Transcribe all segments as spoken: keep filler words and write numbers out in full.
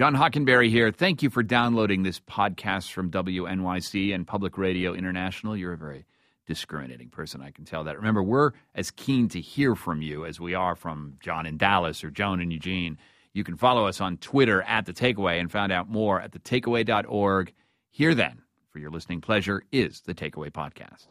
John Hockenberry here. Thank you for downloading this podcast from W N Y C and Public Radio International. You're a very discriminating person, I can tell that. Remember, we're as keen to hear from you as we are from John in Dallas or Joan in Eugene. You can follow us on Twitter at The Takeaway and find out more at the takeaway dot org. Here then, for your listening pleasure, is The Takeaway Podcast.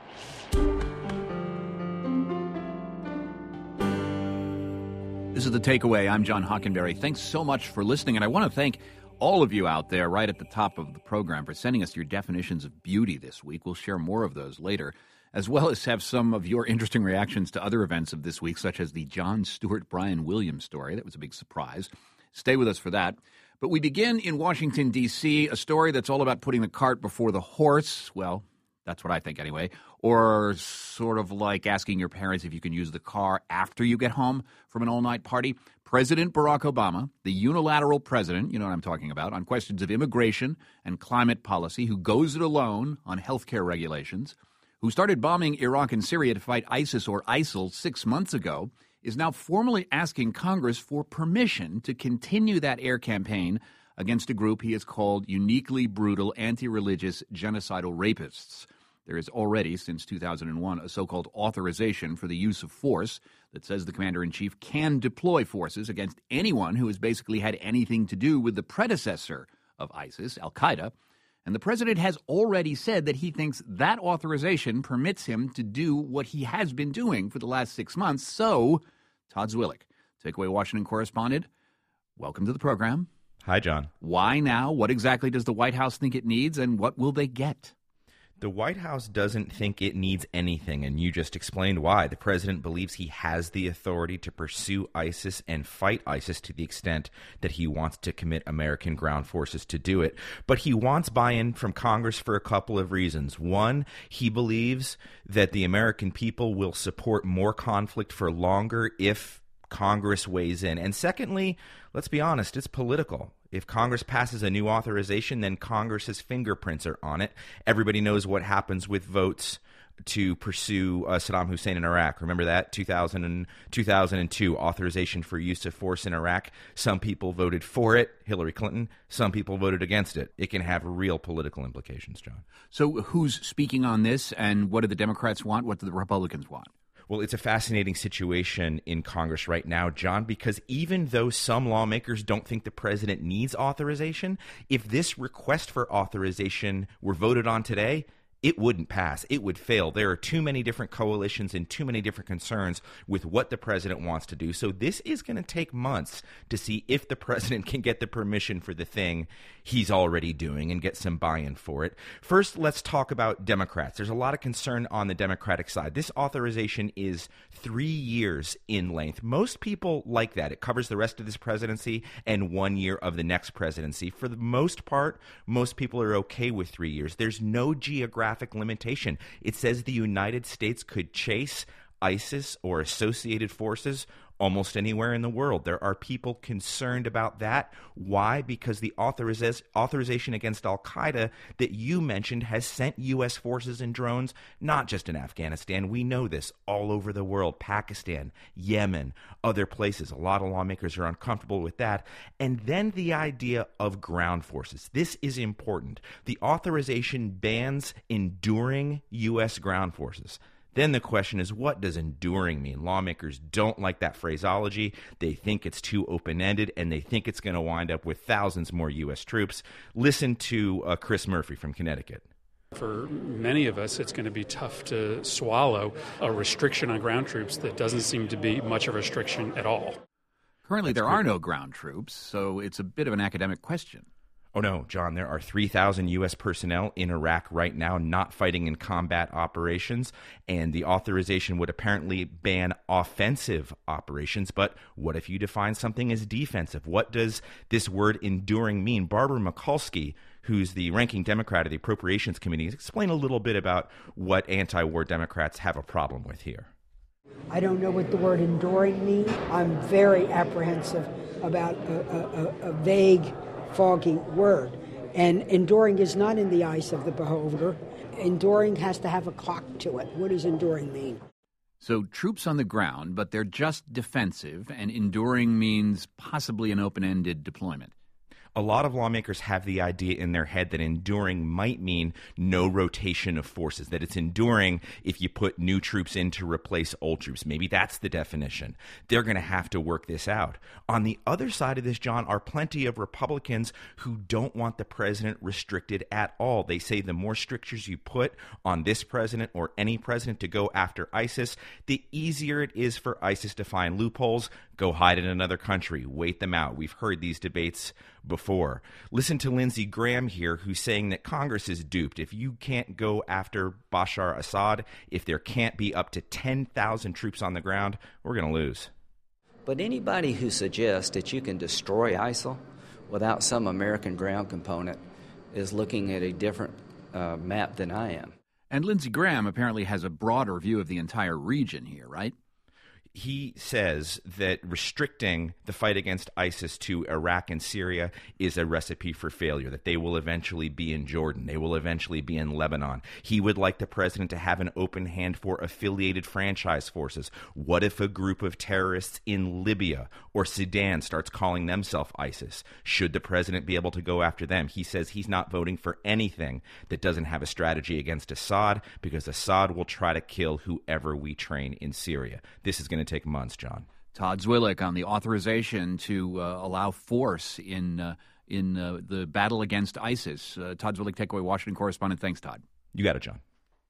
This is The Takeaway. I'm John Hockenberry. Thanks so much for listening, and I want to thank all of you out there right at the top of the program for sending us your definitions of beauty this week. We'll share more of those later, as well as have some of your interesting reactions to other events of this week, such as the Jon Stewart Brian Williams story. That was a big surprise. Stay with us for that. But we begin in Washington, D C, a story that's all about putting the cart before the horse. Well, that's what I think anyway. Or sort of like asking your parents if you can use the car after you get home from an all-night party. President Barack Obama, the unilateral president, you know what I'm talking about, on questions of immigration and climate policy, who goes it alone on health care regulations, who started bombing Iraq and Syria to fight ISIS or ISIL six months ago, is now formally asking Congress for permission to continue that air campaign against a group he has called uniquely brutal, anti-religious, genocidal rapists. There is already, since two thousand one, a so-called authorization for the use of force that says the commander-in-chief can deploy forces against anyone who has basically had anything to do with the predecessor of ISIS, al-Qaeda. And the president has already said that he thinks that authorization permits him to do what he has been doing for the last six months. So, Todd Zwillich, Takeaway Washington correspondent, welcome to the program. Hi, John. Why now? What exactly does the White House think it needs, and what will they get? The White House doesn't think it needs anything, and you just explained why. The president believes he has the authority to pursue ISIS and fight ISIS to the extent that he wants to commit American ground forces to do it. But he wants buy-in from Congress for a couple of reasons. One, he believes that the American people will support more conflict for longer if Congress weighs in. And secondly, let's be honest, it's political. If Congress passes a new authorization, then Congress's fingerprints are on it. Everybody knows what happens with votes to pursue uh, Saddam Hussein in Iraq. Remember that? two thousand and two thousand two, authorization for use of force in Iraq. Some people voted for it, Hillary Clinton. Some people voted against it. It can have real political implications, John. So who's speaking on this, and what do the Democrats want? What do the Republicans want? Well, it's a fascinating situation in Congress right now, John, because even though some lawmakers don't think the president needs authorization, if this request for authorization were voted on today, it wouldn't pass. It would fail. There are too many different coalitions and too many different concerns with what the president wants to do. So this is going to take months to see if the president can get the permission for the thing he's already doing and get some buy-in for it. First, let's talk about Democrats. There's a lot of concern on the Democratic side. This authorization is three years in length. Most people like that. It covers the rest of this presidency and one year of the next presidency. For the most part, most people are okay with three years. There's no geographic limitation. It says the United States could chase ISIS or associated forces almost anywhere in the world. There are people concerned about that. Why? Because the authoriz- authorization against al-Qaeda that you mentioned has sent U S forces and drones, not just in Afghanistan. We know this all over the world, Pakistan, Yemen, other places. A lot of lawmakers are uncomfortable with that. And then the idea of ground forces. This is important. The authorization bans enduring U S ground forces. Then the question is, what does enduring mean? Lawmakers don't like that phraseology. They think it's too open-ended, and they think it's going to wind up with thousands more U S troops. Listen to uh, Chris Murphy from Connecticut. For many of us, it's going to be tough to swallow a restriction on ground troops that doesn't seem to be much of a restriction at all. Currently, there are no ground troops, so it's a bit of an academic question. Oh, no, John, there are three thousand U S personnel in Iraq right now not fighting in combat operations, and the authorization would apparently ban offensive operations. But what if you define something as defensive? What does this word enduring mean? Barbara Mikulski, who's the ranking Democrat of the Appropriations Committee, explain a little bit about what anti-war Democrats have a problem with here. I don't know what the word enduring means. I'm very apprehensive about a, a, a vague, foggy word. And enduring is not in the eyes of the beholder. Enduring has to have a clock to it. What does enduring mean? So troops on the ground, but they're just defensive, and enduring means possibly an open-ended deployment. a lot of lawmakers have the idea in their head that enduring might mean no rotation of forces, that it's enduring if you put new troops in to replace old troops. Maybe that's the definition. They're going to have to work this out. On the other side of this, John, are plenty of Republicans who don't want the president restricted at all. They say the more strictures you put on this president or any president to go after ISIS, the easier it is for ISIS to find loopholes, go hide in another country, wait them out. We've heard these debates before. Listen to Lindsey Graham here, who's saying that Congress is duped. If you can't go after Bashar Assad, if there can't be up to ten thousand troops on the ground, we're going to lose. But anybody who suggests that you can destroy ISIL without some American ground component is looking at a different uh, map than I am. And Lindsey Graham apparently has a broader view of the entire region here, right? He says that restricting the fight against ISIS to Iraq and Syria is a recipe for failure, that they will eventually be in Jordan. They will eventually be in Lebanon. He would like the president to have an open hand for affiliated franchise forces. What if a group of terrorists in Libya or Sudan starts calling themselves ISIS? Should the president be able to go after them? He says he's not voting for anything that doesn't have a strategy against Assad, because Assad will try to kill whoever we train in Syria. This is going to take months, John. Todd Zwillich on the authorization to uh, allow force in uh, in uh, the battle against ISIS. Uh, Todd Zwillich, Takeaway Washington correspondent. Thanks, Todd. You got it, John.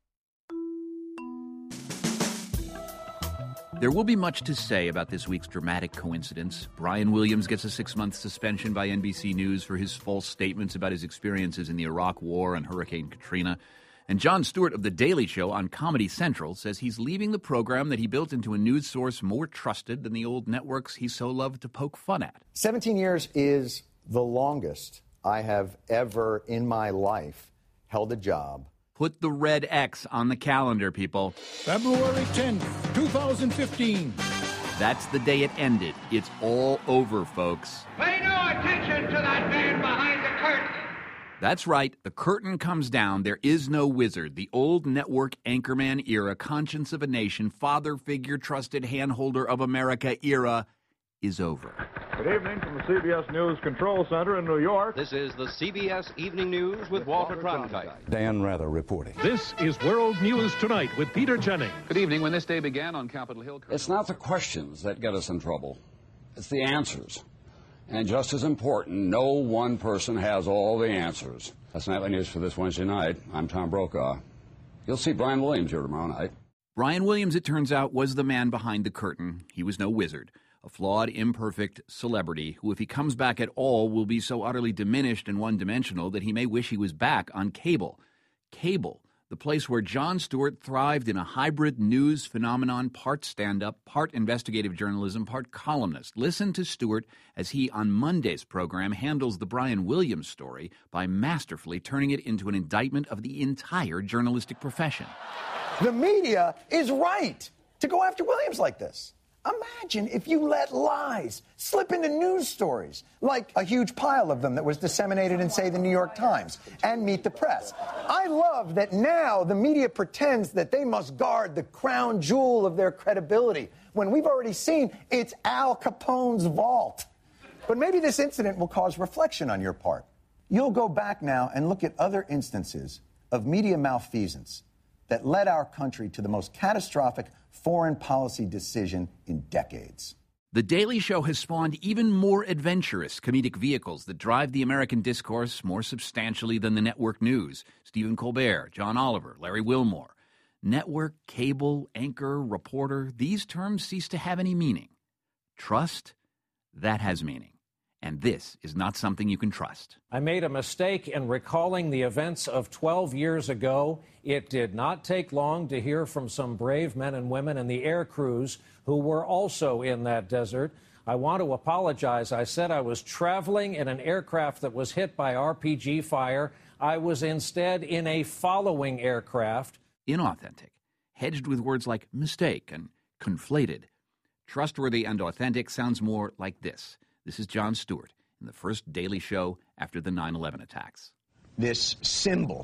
There will be much to say about this week's dramatic coincidence. Brian Williams gets a six-month suspension by N B C News for his false statements about his experiences in the Iraq War and Hurricane Katrina. And Jon Stewart of The Daily Show on Comedy Central says he's leaving the program that he built into a news source more trusted than the old networks he so loved to poke fun at. seventeen years is the longest I have ever in my life held a job. Put the red X on the calendar, people. February tenth, twenty fifteen. That's the day it ended. It's all over, folks. Pay no attention to that man behind the curtain. That's right. The curtain comes down. There is no wizard. The old network anchorman era, conscience of a nation, father figure, trusted handholder of America era is over. Good evening from the C B S News Control Center in New York. This is the C B S Evening News with Walter Cronkite. Dan Rather reporting. This is World News Tonight with Peter Jennings. Good evening. When this day began on Capitol Hill... It's not the questions that get us in trouble. It's the answers. And just as important, no one person has all the answers. That's Nightly News for this Wednesday night. I'm Tom Brokaw. You'll see Brian Williams here tomorrow night. Brian Williams, it turns out, was the man behind the curtain. He was no wizard. A flawed, imperfect celebrity who, if he comes back at all, will be so utterly diminished and one-dimensional that he may wish he was back on cable. Cable, the place where Jon Stewart thrived in a hybrid news phenomenon, part stand-up, part investigative journalism, part columnist. Listen to Stewart as he, on Monday's program, handles the Brian Williams story by masterfully turning it into an indictment of the entire journalistic profession. The media is right to go after Williams like this. Imagine if you let lies slip into news stories, like a huge pile of them that was disseminated in, say, the New York Times and Meet the Press. I love that now the media pretends that they must guard the crown jewel of their credibility, when we've already seen it's Al Capone's vault. But maybe this incident will cause reflection on your part. You'll go back now and look at other instances of media malfeasance that led our country to the most catastrophic foreign policy decision in decades. The Daily Show has spawned even more adventurous comedic vehicles that drive the American discourse more substantially than the network news. Stephen Colbert, John Oliver, Larry Wilmore. Network, cable, anchor, reporter, these terms cease to have any meaning. Trust, that has meaning. And this is not something you can trust. I made a mistake in recalling the events of twelve years ago. It did not take long to hear from some brave men and women in the air crews who were also in that desert. I want to apologize. I said I was traveling in an aircraft that was hit by R P G fire. I was instead in a following aircraft. Inauthentic, hedged with words like mistake and conflated. Trustworthy and authentic sounds more like this. This is Jon Stewart in the first Daily Show after the nine eleven attacks. This symbol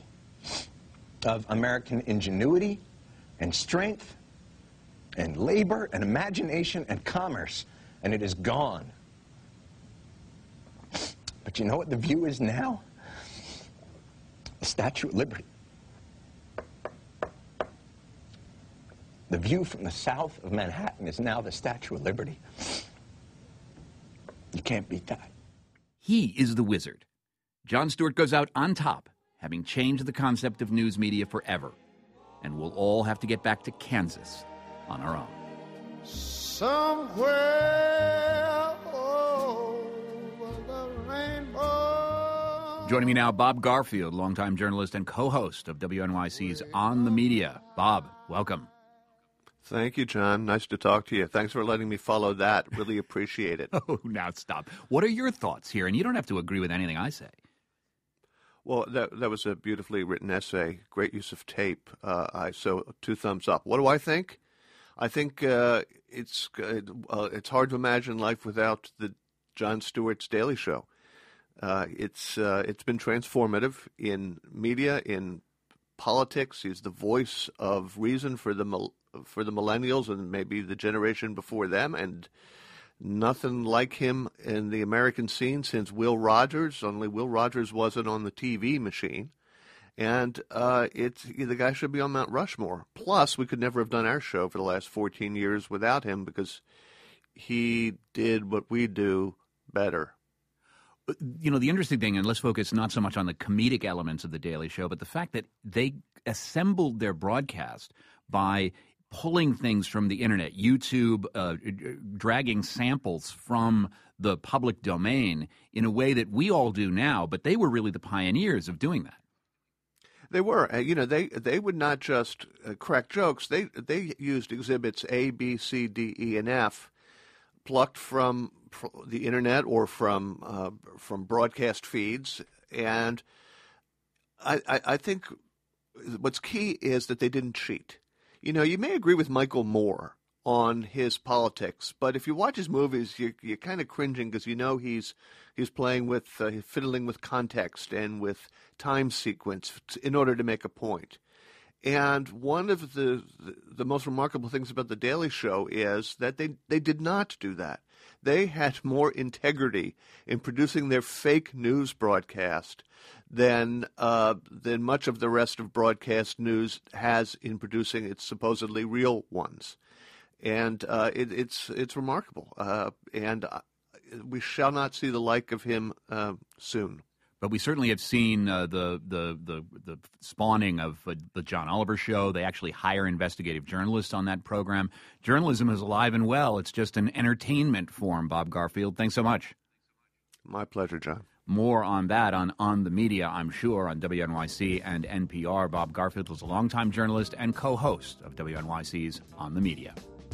of American ingenuity and strength and labor and imagination and commerce, and it is gone. But you know what the View is now? The Statue of Liberty. The view from the south of Manhattan is now the Statue of Liberty. You can't beat that. He is the wizard. Jon Stewart goes out on top, having changed the concept of news media forever. And we'll all have to get back to Kansas on our own. Somewhere over the rainbow. Joining me now, Bob Garfield, longtime journalist and co-host of W N Y C's On the Media. Bob, welcome. Thank you, John. Nice to talk to you. Thanks for letting me follow that. Really appreciate it. Oh, now stop. What are your thoughts here? And you don't have to agree with anything I say. Well, that that was a beautifully written essay. Great use of tape. Uh, I so two thumbs up. What do I think? I think uh, it's uh, it's hard to imagine life without the Jon Stewart's Daily Show. Uh, it's uh, it's been transformative in media, in politics. He's the voice of reason for the for the millennials and maybe the generation before them, and nothing like him in the American scene since Will Rogers. Only Will Rogers wasn't on the T V machine, and uh, it's the guy should be on Mount Rushmore. Plus, we could never have done our show for the last fourteen years without him because he did what we do better. You know, the interesting thing, and let's focus not so much on the comedic elements of The Daily Show, but the fact that they assembled their broadcast by pulling things from the internet, YouTube, uh, dragging samples from the public domain in a way that we all do now, but they were really the pioneers of doing that. They were. Uh, you know, they they would not just uh, crack jokes. They they used exhibits A, B, C, D, E, and F, plucked from the internet or from uh, from broadcast feeds, and I, I, I think what's key is that they didn't cheat. You know, you may agree with Michael Moore on his politics, but if you watch his movies, you're, you're kind of cringing because you know he's he's playing with, uh, fiddling with context and with time sequence in order to make a point. And one of the, the the most remarkable things about The Daily Show is that they, they did not do that. They had more integrity in producing their fake news broadcast than uh, than much of the rest of broadcast news has in producing its supposedly real ones. And uh, it, it's it's remarkable. Uh, and we shall not see the like of him uh, soon. But we certainly have seen uh, the, the the the spawning of uh, the John Oliver Show. They actually hire investigative journalists on that program. Journalism is alive and well. It's just an entertainment form, Bob Garfield. Thanks so much. My pleasure, John. More on that on On the Media, I'm sure, on W N Y C and N P R. Bob Garfield was a longtime journalist and co-host of W N Y C's On the Media.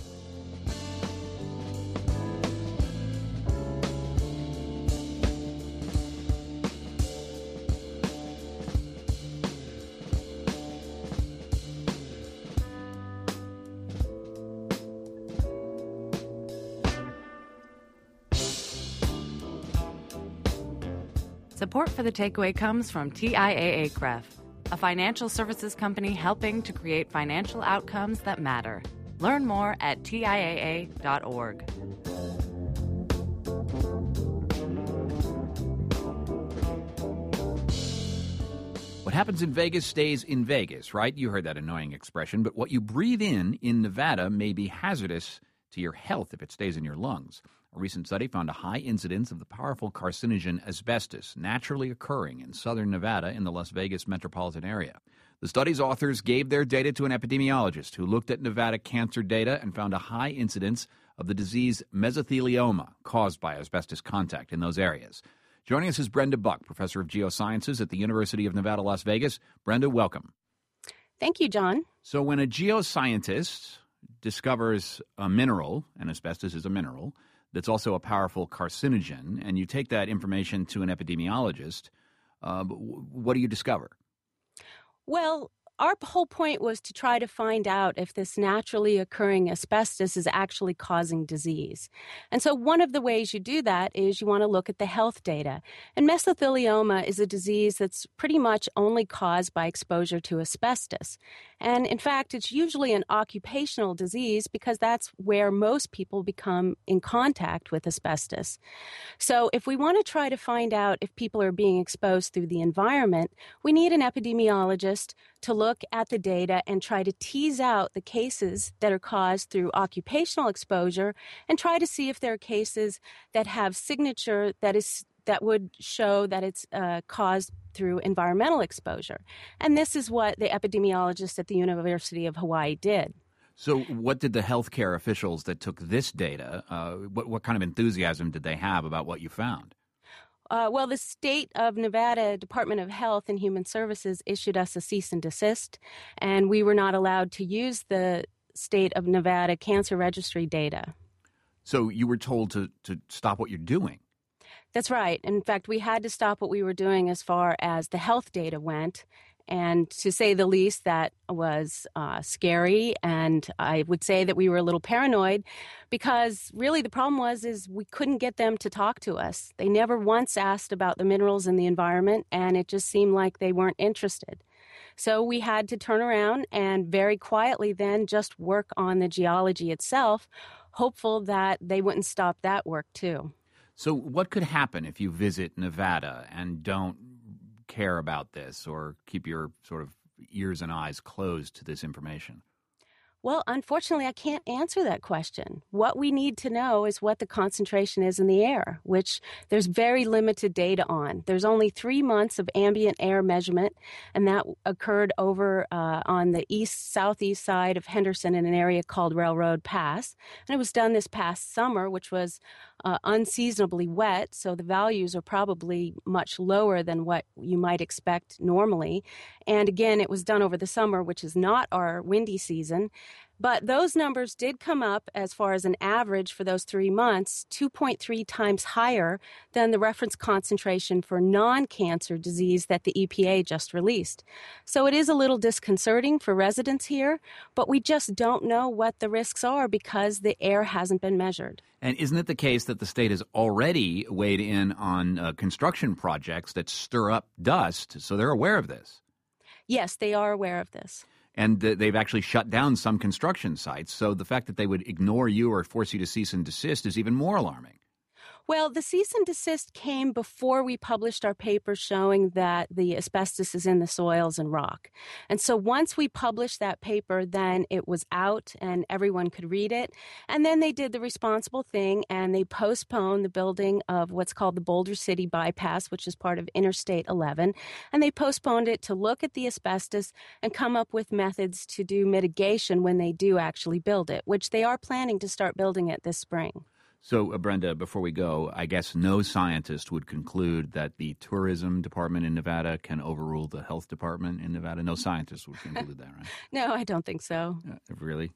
Support for The Takeaway comes from T I A A C R E F, a financial services company helping to create financial outcomes that matter. Learn more at T I A A dot org. What happens in Vegas stays in Vegas, right? You heard that annoying expression, but what you breathe in in Nevada may be hazardous to your health if it stays in your lungs. A recent study found a high incidence of the powerful carcinogen asbestos naturally occurring in southern Nevada in the Las Vegas metropolitan area. The study's authors gave their data to an epidemiologist who looked at Nevada cancer data and found a high incidence of the disease mesothelioma caused by asbestos contact in those areas. Joining us is Brenda Buck, professor of geosciences at the University of Nevada, Las Vegas. Brenda, welcome. Thank you, John. So when a geoscientist discovers a mineral, and asbestos is a mineral, that's also a powerful carcinogen, and you take that information to an epidemiologist, uh, what do you discover? Well, our whole point was to try to find out if this naturally occurring asbestos is actually causing disease. And so one of the ways you do that is you want to look at the health data. And mesothelioma is a disease that's pretty much only caused by exposure to asbestos. And in fact, it's usually an occupational disease because that's where most people become in contact with asbestos. So if we want to try to find out if people are being exposed through the environment, we need an epidemiologist to look at the data and try to tease out the cases that are caused through occupational exposure and try to see if there are cases that have signature that is that would show that it's uh, caused through environmental exposure. And this is what the epidemiologists at the University of Hawaii did. So what did the healthcare officials that took this data, uh, what, what kind of enthusiasm did they have about what you found? Uh, well, the state of Nevada Department of Health and Human Services issued us a cease and desist, and we were not allowed to use the state of Nevada cancer registry data. So you were told to, to stop what you're doing? That's right. In fact, we had to stop what we were doing as far as the health data went. And to say the least, that was uh, scary. And I would say that we were a little paranoid because really the problem was is we couldn't get them to talk to us. They never once asked about the minerals in the environment, and it just seemed like they weren't interested. So we had to turn around and very quietly then just work on the geology itself, hopeful that they wouldn't stop that work too. So what could happen if you visit Nevada and don't care about this or keep your sort of ears and eyes closed to this information? Well, unfortunately, I can't answer that question. What we need to know is what the concentration is in the air, which there's very limited data on. There's only three months of ambient air measurement, and that occurred over uh, on the east-southeast side of Henderson in an area called Railroad Pass. And it was done this past summer, which was uh, unseasonably wet, so the values are probably much lower than what you might expect normally. And again, it was done over the summer, which is not our windy season. But those numbers did come up as far as an average for those three months, two point three times higher than the reference concentration for non-cancer disease that the E P A just released. So it is a little disconcerting for residents here, but we just don't know what the risks are because the air hasn't been measured. And isn't it the case that the state has already weighed in on uh, construction projects that stir up dust, so they're aware of this? Yes, they are aware of this. And th- they've actually shut down some construction sites. So the fact that they would ignore you or force you to cease and desist is even more alarming. Well, the cease and desist came before we published our paper showing that the asbestos is in the soils and rock. And so once we published that paper, then it was out and everyone could read it. And then they did the responsible thing and they postponed the building of what's called the Boulder City Bypass, which is part of Interstate eleven. And they postponed it to look at the asbestos and come up with methods to do mitigation when they do actually build it, which they are planning to start building it this spring. So, uh, Brenda, before we go, I guess no scientist would conclude that the tourism department in Nevada can overrule the health department in Nevada. No scientist would conclude that, right? No, I don't think so. Uh, really?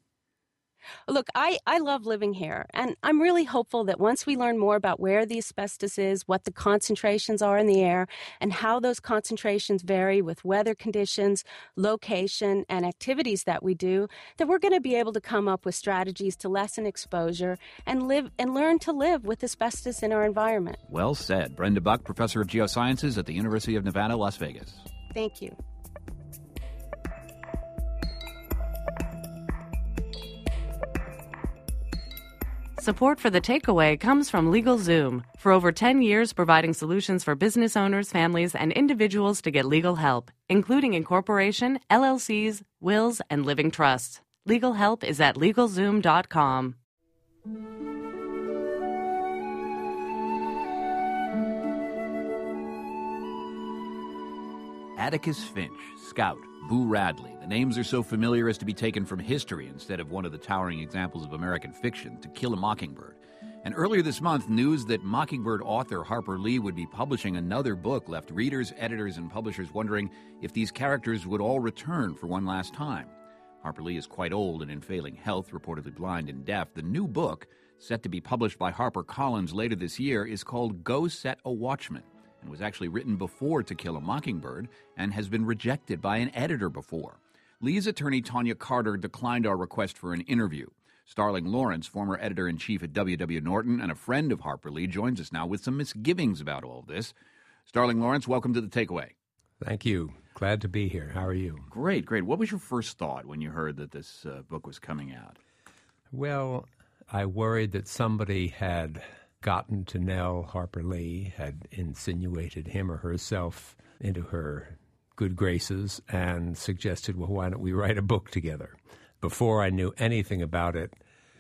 Look, I, I love living here, and I'm really hopeful that once we learn more about where the asbestos is, what the concentrations are in the air, and how those concentrations vary with weather conditions, location, and activities that we do, that we're going to be able to come up with strategies to lessen exposure and live and learn to live with asbestos in our environment. Well said. Brenda Buck, professor of geosciences at the University of Nevada, Las Vegas. Thank you. Support for The Takeaway comes from LegalZoom. For over ten years, providing solutions for business owners, families, and individuals to get legal help, including incorporation, L L Cs, wills, and living trusts. Legal help is at LegalZoom dot com. Atticus Finch, Scout, Boo Radley. The names are so familiar as to be taken from history instead of one of the towering examples of American fiction, To Kill a Mockingbird. And earlier this month, news that Mockingbird author Harper Lee would be publishing another book left readers, editors, and publishers wondering if these characters would all return for one last time. Harper Lee is quite old and in failing health, reportedly blind and deaf. The new book, set to be published by HarperCollins later this year, is called Go Set a Watchman, and was actually written before To Kill a Mockingbird and has been rejected by an editor before. Lee's attorney, Tanya Carter, declined our request for an interview. Starling Lawrence, former editor-in-chief at W W. Norton and a friend of Harper Lee, joins us now with some misgivings about all of this. Starling Lawrence, welcome to The Takeaway. Thank you. Glad to be here. How are you? Great, great. What was your first thought when you heard that this uh, book was coming out? Well, I worried that somebody had gotten to Nell Harper Lee, had insinuated him or herself into her good graces and suggested, well, why don't we write a book together? Before I knew anything about it,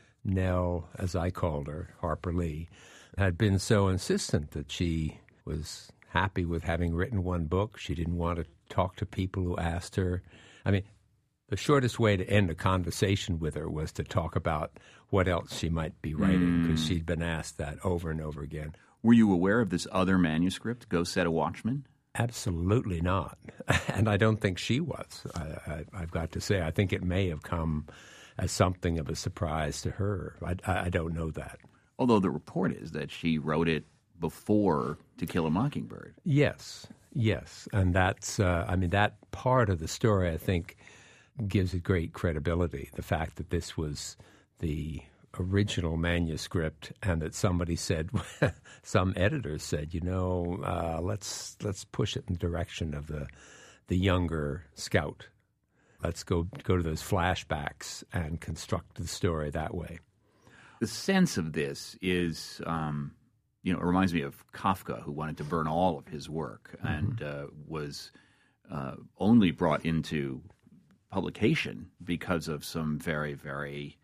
Nell, as I called her, Harper Lee, had been so insistent that she was happy with having written one book. She didn't want to talk to people who asked her. I mean, the shortest way to end a conversation with her was to talk about what else she might be writing, because mm. she'd been asked that over and over again. Were you aware of this other manuscript, Go Set a Watchman? Absolutely not. And I don't think she was, I, I, I've got to say. I think it may have come as something of a surprise to her. I, I don't know that. Although the report is that she wrote it before To Kill a Mockingbird. Yes, yes. And that's, uh, I mean, that part of the story, I think, gives it great credibility. The fact that this was the original manuscript and that somebody said, some editors said, you know, uh, let's let's push it in the direction of the the younger Scout. Let's go go to those flashbacks and construct the story that way. The sense of this is, um, you know, it reminds me of Kafka, who wanted to burn all of his work mm-hmm. and uh, was uh, only brought into publication because of some very, very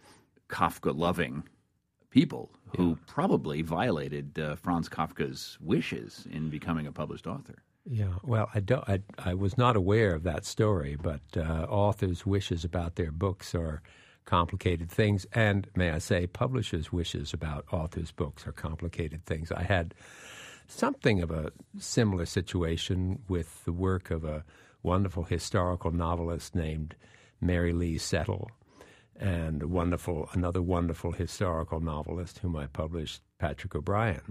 Kafka-loving people who yeah. probably violated uh, Franz Kafka's wishes in becoming a published author. Yeah, well, I, don't, I, I was not aware of that story, but uh, authors' wishes about their books are complicated things, and, may I say, publishers' wishes about authors' books are complicated things. I had something of a similar situation with the work of a wonderful historical novelist named Mary Lee Settle, and a wonderful, another wonderful historical novelist whom I published, Patrick O'Brian.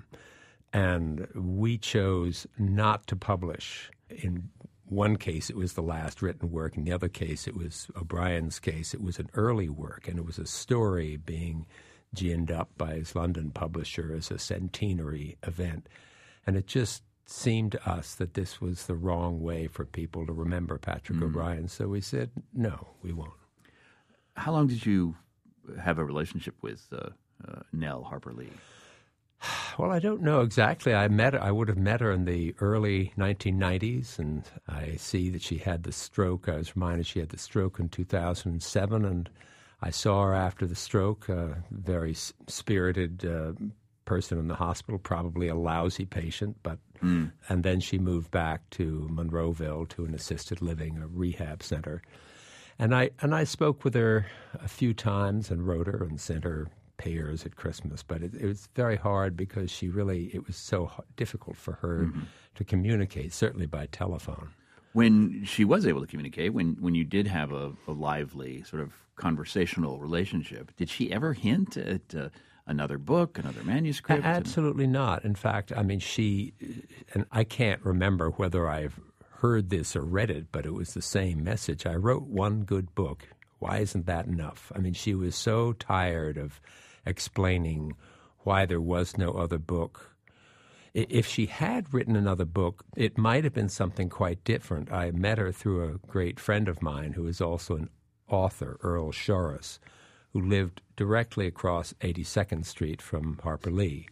And we chose not to publish. In one case, it was the last written work. In the other case, it was O'Brien's case. It was an early work, and it was a story being ginned up by his London publisher as a centenary event. And it just seemed to us that this was the wrong way for people to remember Patrick mm. O'Brian. So we said, no, we won't. How long did you have a relationship with uh, uh, Nell Harper Lee? Well, I don't know exactly. I met her, I would have met her in the early nineteen nineties, and I see that she had the stroke. I was reminded she had the stroke in two thousand seven, and I saw her after the stroke, a very spirited uh, person in the hospital, probably a lousy patient, but mm. and then she moved back to Monroeville to an assisted living, a rehab center. And I and I spoke with her a few times and wrote her and sent her payers at Christmas, but it, it was very hard because she really, it was so difficult for her mm-hmm. to communicate, certainly by telephone. When she was able to communicate, when, when you did have a, a lively sort of conversational relationship, did she ever hint at uh, another book, another manuscript? Absolutely not. In fact, I mean, she, and I can't remember whether I've heard this or read it, but it was the same message. I wrote one good book. Why isn't that enough? I mean, she was so tired of explaining why there was no other book. If she had written another book, it might have been something quite different. I met her through a great friend of mine who is also an author, Earl Shorross, who lived directly across eighty-second Street from Harper Lee.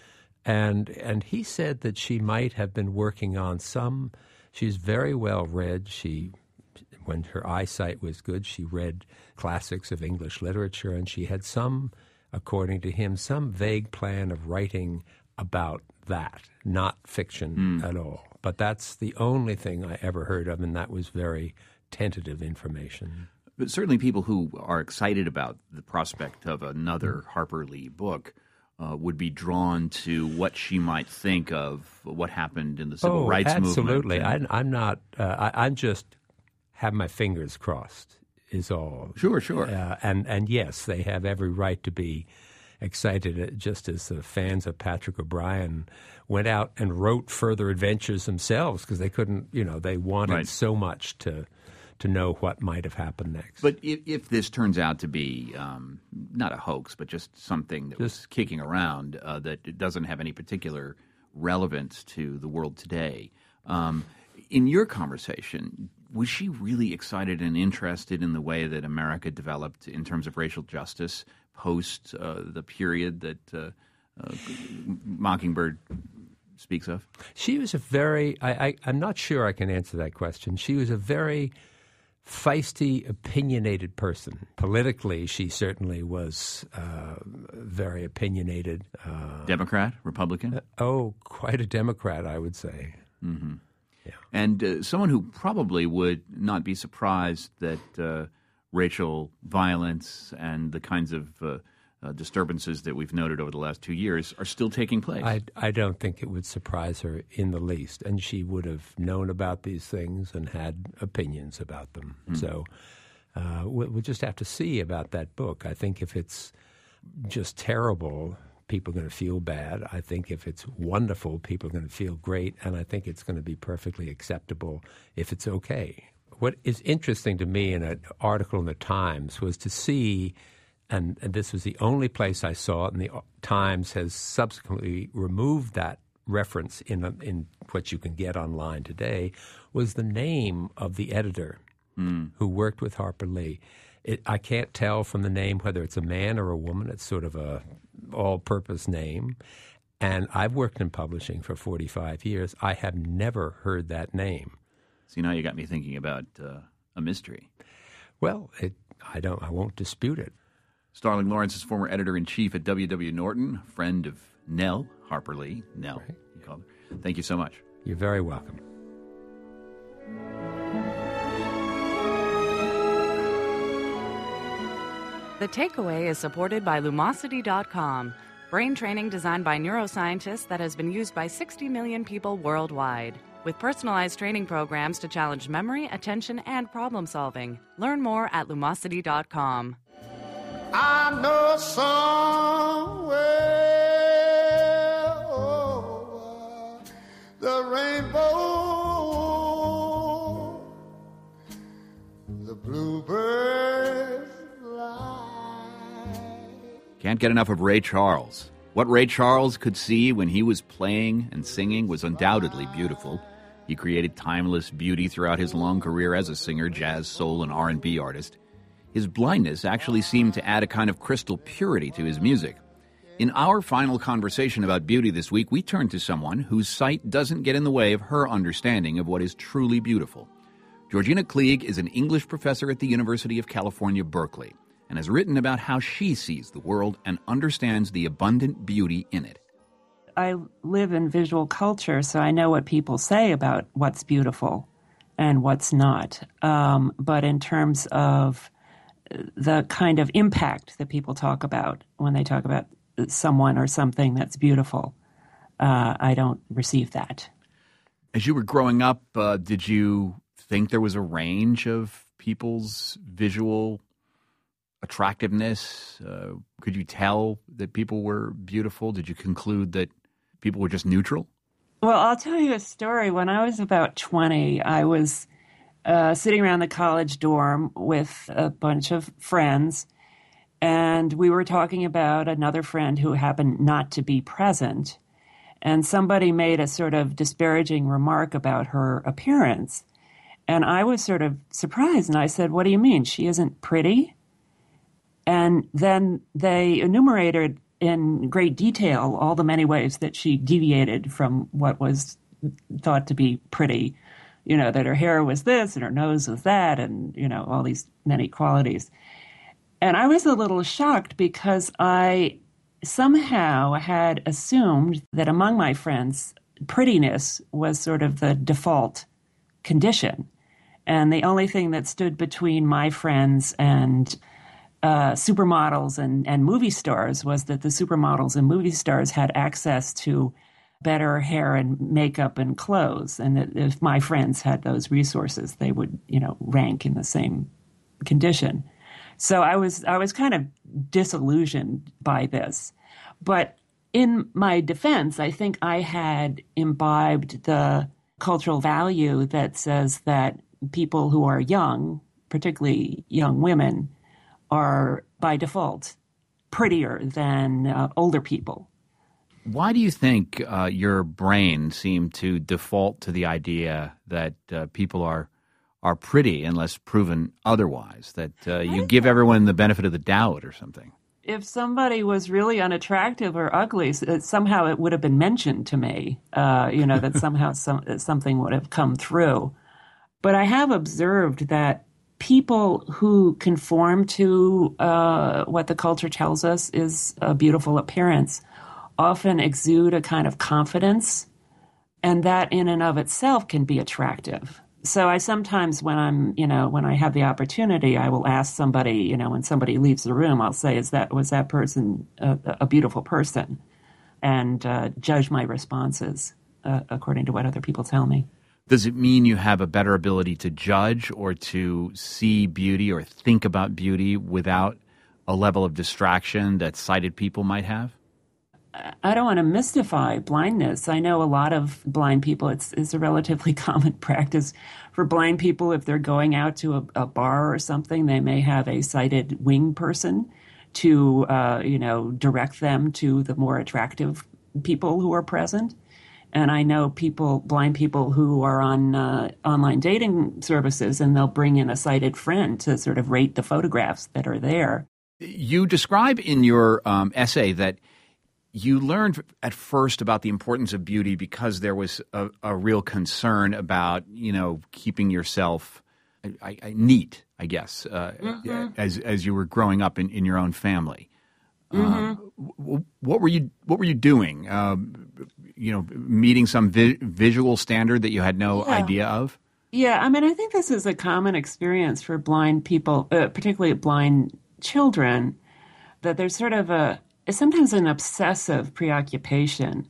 And and he said that she might have been working on some, she's very well read. She, when her eyesight was good, she read classics of English literature, and she had some, according to him, some vague plan of writing about that, not fiction mm. at all. But that's the only thing I ever heard of, and that was very tentative information. But certainly people who are excited about the prospect of another Harper Lee book uh, would be drawn to what she might think of what happened in the civil oh, rights absolutely. movement. Absolutely. I'm not, uh, I, I'm just have my fingers crossed is all. Sure, sure. Uh, and, and yes, they have every right to be excited, just as the fans of Patrick O'Brian went out and wrote further adventures themselves because they couldn't, you know, they wanted right. so much to to know what might have happened next. But if, if this turns out to be um, not a hoax, but just something that just, was kicking around uh, that doesn't have any particular relevance to the world today, um, in your conversation, was she really excited and interested in the way that America developed in terms of racial justice post uh, the period that uh, uh, Mockingbird speaks of? She was a very, I, I, I'm not sure I can answer that question. She was a very feisty, opinionated person. Politically, she certainly was uh, very opinionated. Uh, Democrat? Republican? Uh, oh, quite a Democrat, I would say. Mm-hmm. Yeah. And uh, someone who probably would not be surprised that uh, racial violence and the kinds of uh, uh, disturbances that we've noted over the last two years are still taking place. I, I don't think it would surprise her in the least. And she would have known about these things and had opinions about them. Mm. So uh, we'll, we'll just have to see about that book. I think if it's just terrible, people are going to feel bad. I think if it's wonderful, people are going to feel great. And I think it's going to be perfectly acceptable if it's okay. What is interesting to me in an article in the Times was to see, and, and this was the only place I saw it, and the Times has subsequently removed that reference in, in what you can get online today, was the name of the editor mm. who worked with Harper Lee. It, I can't tell from the name whether it's a man or a woman. It's sort of a all-purpose name. And I've worked in publishing for forty-five years. I have never heard that name. See, now you got me thinking about uh, a mystery. Well, it, I don't. I won't dispute it. Starling Lawrence is former editor-in-chief at W W. Norton, friend of Nell Harper Lee. Nell, right. You called her. Thank you so much. You're very welcome. The Takeaway is supported by Lumosity dot com, brain training designed by neuroscientists that has been used by sixty million people worldwide. With personalized training programs to challenge memory, attention, and problem solving. Learn more at Lumosity dot com. I know somewhere over the rainbow, the bluebirds fly. Can't get enough of Ray Charles. What Ray Charles could see when he was playing and singing was undoubtedly beautiful. He created timeless beauty throughout his long career as a singer, jazz, soul, and R and B artist. His blindness actually seemed to add a kind of crystal purity to his music. In our final conversation about beauty this week, we turn to someone whose sight doesn't get in the way of her understanding of what is truly beautiful. Georgina Klieg is an English professor at the University of California, Berkeley, and has written about how she sees the world and understands the abundant beauty in it. I live in visual culture, so I know what people say about what's beautiful and what's not. Um, but in terms of the kind of impact that people talk about when they talk about someone or something that's beautiful, uh, I don't receive that. As you were growing up, uh, did you think there was a range of people's visual attractiveness? Uh, could you tell that people were beautiful? Did you conclude that people were just neutral? Well, I'll tell you a story. When I was about twenty, I was uh, sitting around the college dorm with a bunch of friends, and we were talking about another friend who happened not to be present. And somebody made a sort of disparaging remark about her appearance. And I was sort of surprised, and I said, "What do you mean? She isn't pretty?" And then they enumerated in great detail all the many ways that she deviated from what was thought to be pretty. You know, that her hair was this and her nose was that, and, you know, all these many qualities. And I was a little shocked because I somehow had assumed that among my friends, prettiness was sort of the default condition. And the only thing that stood between my friends and uh, supermodels and, and movie stars was that the supermodels and movie stars had access to better hair and makeup and clothes. And that if my friends had those resources, they would, you know, rank in the same condition. So I was I was kind of disillusioned by this. But in my defense, I think I had imbibed the cultural value that says that people who are young, particularly young women, are by default prettier than uh, older people. Why do you think uh, your brain seemed to default to the idea that uh, people are are pretty unless proven otherwise, that uh, you give everyone the benefit of the doubt or something? If somebody was really unattractive or ugly, somehow it would have been mentioned to me, uh, you know, that somehow some, something would have come through. But I have observed that people who conform to uh, what the culture tells us is a beautiful appearance often exude a kind of confidence, and that in and of itself can be attractive. So I sometimes, when I'm, you know, when I have the opportunity, I will ask somebody, you know, when somebody leaves the room, I'll say, "Is that was that person a, a beautiful person?" and uh, judge my responses uh, according to what other people tell me. Does it mean you have a better ability to judge or to see beauty or think about beauty without a level of distraction that sighted people might have? I don't want to mystify blindness. I know a lot of blind people. It's, it's a relatively common practice for blind people. If they're going out to a, a bar or something, they may have a sighted wing person to, uh, you know, direct them to the more attractive people who are present. And I know people, blind people who are on uh, online dating services, and they'll bring in a sighted friend to sort of rate the photographs that are there. You describe in your um, essay that you learned at first about the importance of beauty because there was a, a real concern about, you know, keeping yourself I, I, neat, I guess, uh, mm-hmm. as as you were growing up in, in your own family. Mm-hmm. Uh, what were you What were you doing? Uh, you know, meeting some vi- visual standard that you had no yeah. idea of? Yeah, I mean, I think this is a common experience for blind people, uh, particularly blind children, that there's sort of a sometimes an obsessive preoccupation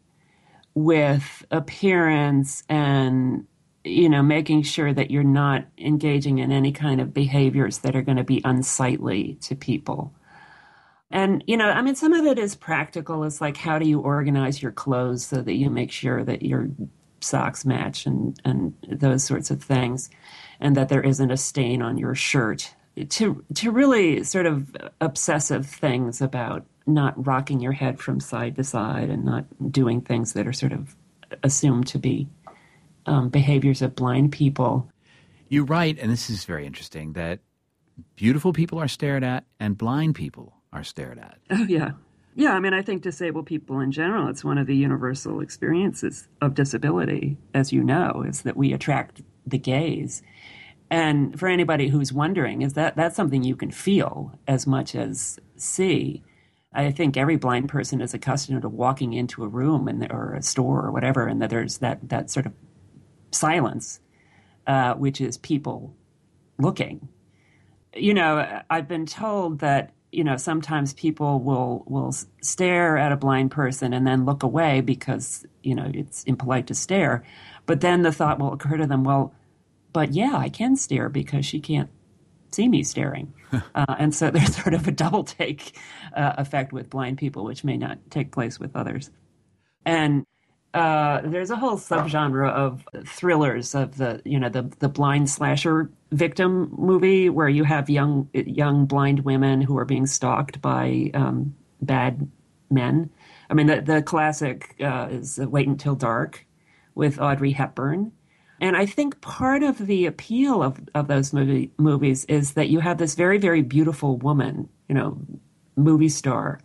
with appearance and, you know, making sure that you're not engaging in any kind of behaviors that are going to be unsightly to people. And, you know, I mean, some of it is practical. It's like, how do you organize your clothes so that you make sure that your socks match and, and those sorts of things, and that there isn't a stain on your shirt, to to really sort of obsessive things about not rocking your head from side to side and not doing things that are sort of assumed to be um, behaviors of blind people. You write, and this is very interesting, that beautiful people are stared at and blind people are stared at. Oh, yeah. Yeah, I mean, I think disabled people in general, it's one of the universal experiences of disability, as you know, is that we attract the gaze. And for anybody who's wondering, is that that's something you can feel as much as see. I think every blind person is accustomed to walking into a room and or a store or whatever, and that there's that, that sort of silence, uh, which is people looking. You know, I've been told that, you know, sometimes people will will stare at a blind person and then look away because, you know, it's impolite to stare. But then the thought will occur to them, well, but yeah, I can stare because she can't see me staring. uh, and so there's sort of a double take uh, effect with blind people, which may not take place with others. And uh, there's a whole subgenre of thrillers of the, you know, the the blind slasher victim movie where you have young young blind women who are being stalked by um, bad men. I mean, the, the classic uh, is Wait Until Dark with Audrey Hepburn. And I think part of the appeal of, of those movie, movies is that you have this very, very beautiful woman, you know, movie star,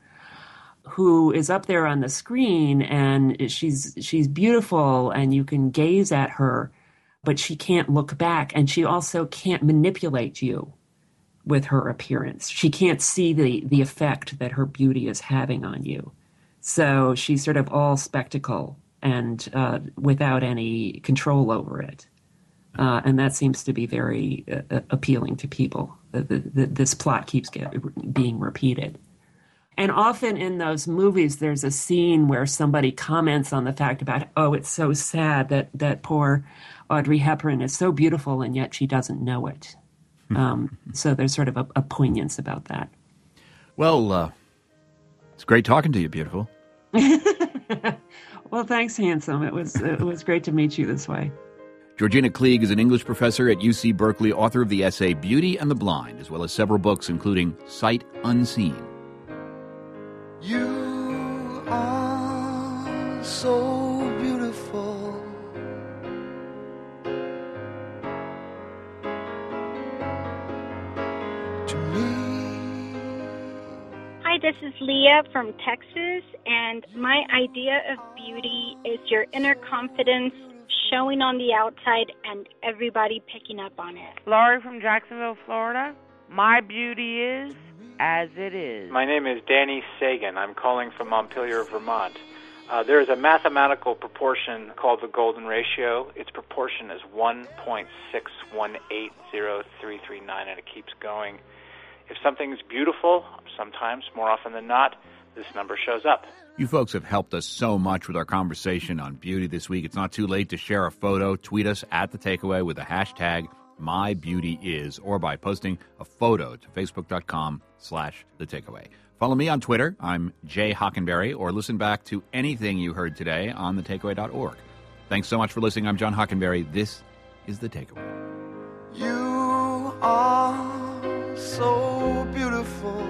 who is up there on the screen, and she's she's beautiful, and you can gaze at her, but she can't look back, and she also can't manipulate you with her appearance. She can't see the, the effect that her beauty is having on you. So she's sort of all spectacle and uh, without any control over it. Uh, and that seems to be very uh, appealing to people. The, the, the, this plot keeps get, being repeated. And often in those movies, there's a scene where somebody comments on the fact about, oh, it's so sad that, that poor Audrey Hepburn is so beautiful, and yet she doesn't know it. Um, so there's sort of a, a poignance about that. Well, uh, it's great talking to you, beautiful. Well, thanks, handsome. It was it was great to meet you this way. Georgina Klieg is an English professor at U C Berkeley, author of the essay Beauty and the Blind, as well as several books, including Sight Unseen. You are so beautiful. To me. Hi, this is Leah from Texas, and my idea of beauty is your inner confidence showing on the outside and everybody picking up on it. Laurie from Jacksonville, Florida. My beauty is as it is. My name is Danny Sagan. I'm calling from Montpelier, Vermont. Uh, there is a mathematical proportion called the golden ratio. Its proportion is one point six one eight zero three three nine, and it keeps going. If something's beautiful, sometimes, more often than not, this number shows up. You folks have helped us so much with our conversation on beauty this week. It's not too late to share a photo. Tweet us at The Takeaway with the hashtag MyBeautyIs, or by posting a photo to facebook.com slash The Takeaway. Follow me on Twitter. I'm Jay Hockenberry, or listen back to anything you heard today on the takeaway dot org. Thanks so much for listening. I'm John Hockenberry. This is The Takeaway. You are so beautiful.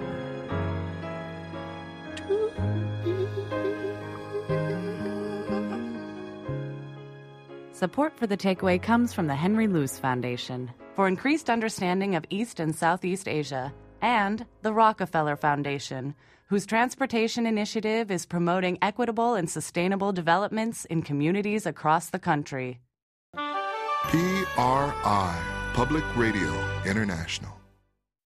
Support for The Takeaway comes from the Henry Luce Foundation for increased understanding of East and Southeast Asia, and the Rockefeller Foundation, whose transportation initiative is promoting equitable and sustainable developments in communities across the country. P R I, Public Radio International.